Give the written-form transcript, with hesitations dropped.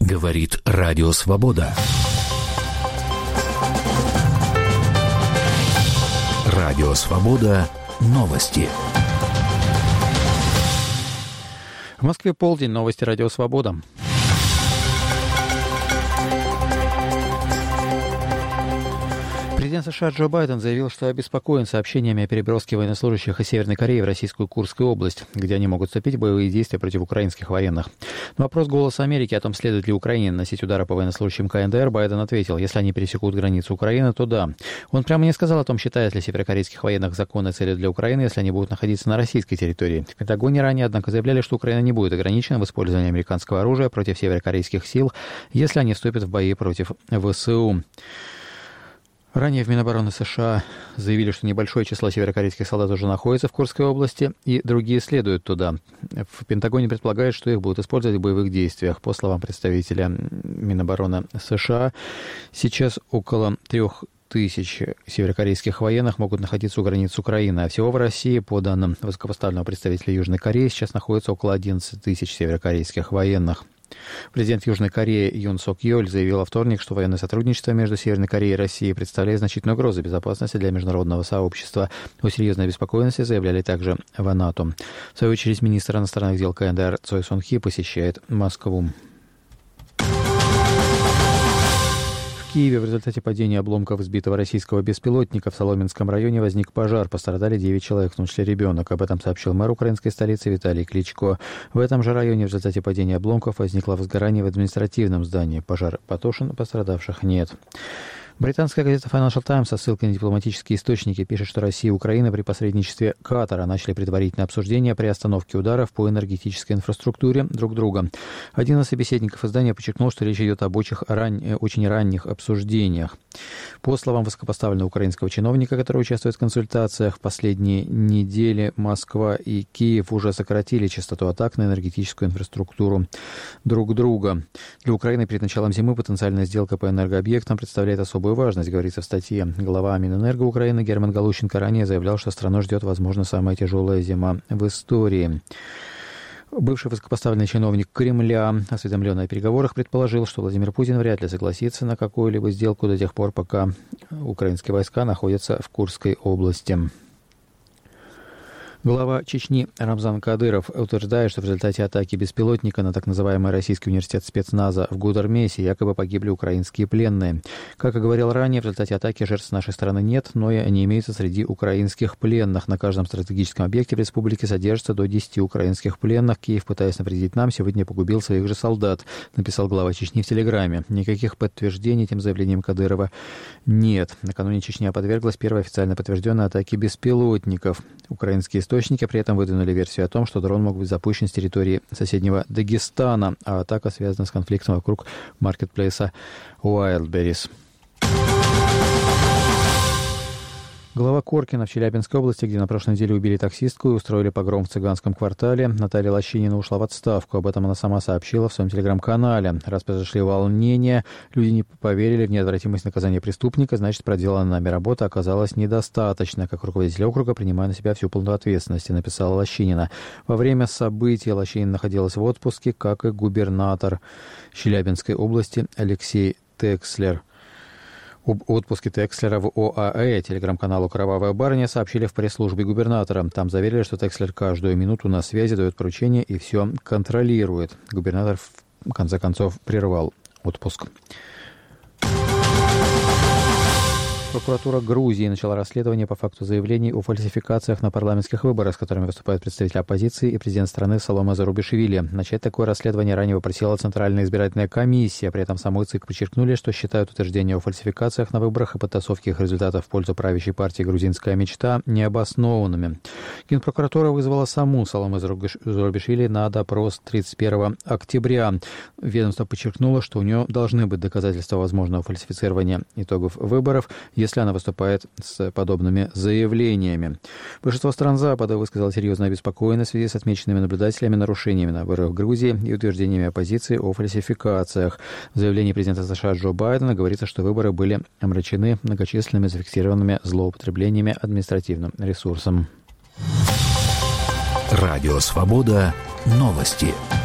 Говорит Радио Свобода. Радио Свобода. Новости. В Москве полдень. Новости Радио Свобода. Президент США Джо Байден заявил, что обеспокоен сообщениями о переброске военнослужащих из Северной Кореи в российскую Курскую область, где они могут вступить в боевые действия против украинских военных. На вопрос «Голоса Америки» о том, следует ли Украине наносить удары по военнослужащим КНДР, Байден ответил: если они пересекут границу Украины, то да. Он прямо не сказал о том, считает ли северокорейских военных законной целью для Украины, если они будут находиться на российской территории. В Пентагоне ранее, однако, заявляли, что Украина не будет ограничена в использовании американского оружия против северокорейских сил, если они вступят в бои против ВСУ. Ранее в Минобороны США заявили, что небольшое число северокорейских солдат уже находится в Курской области, и другие следуют туда. В Пентагоне предполагают, что их будут использовать в боевых действиях. По словам представителя Минобороны США, сейчас около 3000 северокорейских военных могут находиться у границ Украины, а всего в России, по данным высокопоставленного представителя Южной Кореи, сейчас находится около 11 тысяч северокорейских военных. Президент Южной Кореи Юн Сок Йоль заявил во вторник, что военное сотрудничество между Северной Кореей и Россией представляет значительную угрозу безопасности для международного сообщества. О серьезной обеспокоенности заявляли также в НАТО. В свою очередь, министр иностранных дел КНДР Цой Сон Хи посещает Москву. В Киеве в результате падения обломков сбитого российского беспилотника в Соломенском районе возник пожар. Пострадали 9 человек, в том числе ребенок. Об этом сообщил мэр украинской столицы Виталий Кличко. В этом же районе в результате падения обломков возникло возгорание в административном здании. Пожар потушен, пострадавших нет. Британская газета Financial Times со ссылкой на дипломатические источники пишет, что Россия и Украина при посредничестве Катара начали предварительное обсуждение при остановке ударов по энергетической инфраструктуре друг друга. Один из собеседников издания подчеркнул, что речь идет об очень ранних обсуждениях. По словам высокопоставленного украинского чиновника, который участвует в консультациях, в последние недели Москва и Киев уже сократили частоту атак на энергетическую инфраструктуру друг друга. Для Украины перед началом зимы потенциальная сделка по энергообъектам представляет особую важность, говорится в статье. Глава Минэнерго Украины Герман Галущенко ранее заявлял, что страну ждет, возможно, самая тяжелая зима в истории. Бывший высокопоставленный чиновник Кремля, осведомленный о переговорах, предположил, что Владимир Путин вряд ли согласится на какую-либо сделку до тех пор, пока украинские войска находятся в Курской области. Глава Чечни Рамзан Кадыров утверждает, что в результате атаки беспилотника на так называемый российский университет спецназа в Гудермесе якобы погибли украинские пленные. Как и говорил ранее, в результате атаки жертв с нашей стороны нет, но и они имеются среди украинских пленных. На каждом стратегическом объекте в республике содержится до 10 украинских пленных. Киев, пытаясь навредить нам, сегодня погубил своих же солдат, написал глава Чечни в Телеграме. Никаких подтверждений этим заявлением Кадырова нет. Накануне Чечня подверглась первой официально подтвержденной атаке беспилотников. Украинские источники при этом выдвинули версию о том, что дрон мог быть запущен с территории соседнего Дагестана, а атака связана с конфликтом вокруг маркетплейса Wildberries. Глава Коркина в Челябинской области, где на прошлой неделе убили таксистку и устроили погром в цыганском квартале, Наталья Лощинина ушла в отставку. Об этом она сама сообщила в своем телеграм-канале. Раз произошли волнения, люди не поверили в неотвратимость наказания преступника, значит, проделанная нами работа оказалась недостаточно. Как руководитель округа принимаю на себя всю полноту ответственности, написала Лощинина. Во время событий Лощинина находилась в отпуске, как и губернатор Челябинской области Алексей Текслер. Об отпуске Текслера в ОАЭ телеграм-каналу «Кровавая барыня» сообщили в пресс-службе губернатора. Там заверили, что Текслер каждую минуту на связи, дает поручения и все контролирует. Губернатор, в конце концов, прервал отпуск. Прокуратура Грузии начала расследование по факту заявлений о фальсификациях на парламентских выборах, с которыми выступают представители оппозиции и президент страны Саломе Зарубишвили. Начать такое расследование ранее попросила Центральная избирательная комиссия. При этом самой ЦИК подчеркнули, что считают утверждения о фальсификациях на выборах и подтасовке их результатов в пользу правящей партии «Грузинская мечта» необоснованными. Генпрокуратура вызвала саму Саломе Зарубишвили на допрос 31 октября. Ведомство подчеркнуло, что у нее должны быть доказательства возможного фальсифицирования итогов выборов, если она выступает с подобными заявлениями. Большинство стран Запада высказало серьезную обеспокоенность в связи с отмеченными наблюдателями нарушениями на выборах в Грузии и утверждениями оппозиции о фальсификациях. В заявлении президента США Джо Байдена говорится, что выборы были омрачены многочисленными зафиксированными злоупотреблениями административным ресурсом. Радио Свобода. Новости.